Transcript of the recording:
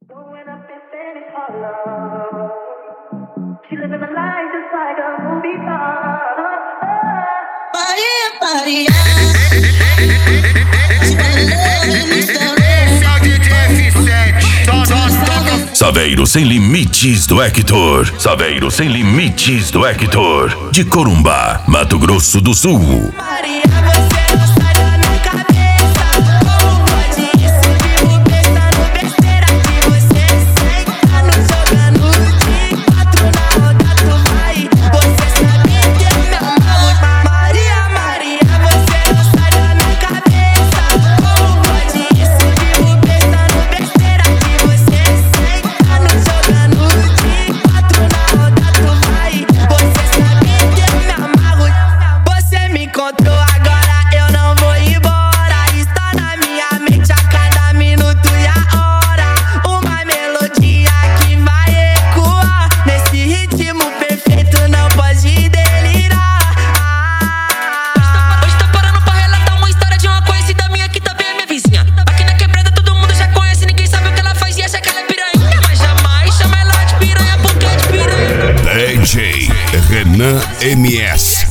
Saveiro Sem Limites do Hector. Saveiro Sem Limites do Hector. De Corumbá, Mato Grosso do Sul. Maria, você não sai da minha cabeça. Como pode isso? Vivo pensando besteira que você senta no jogando de 4 na roda, tu vai. Você sabe que eu me amarro. Maria, Maria, você não sai da minha cabeça. Como pode isso? Vivo pensando besteira que você senta no jogando de 4 na roda, tu vai. Você sabe que eu me amarro. Você me encontrou agora, eu não vou embora. Está na minha mente a cada minuto e a hora. Uma melodia que vai ecoar nesse ritmo perfeito, não pode delirar. Hoje tá parando pra relatar uma história de uma conhecida minha que também é minha vizinha. Aqui na quebrada todo mundo já conhece, ninguém sabe o que ela faz e acha que ela é piranha. Mas jamais chama ela de piranha porque é de piranha. DJ Renan MS.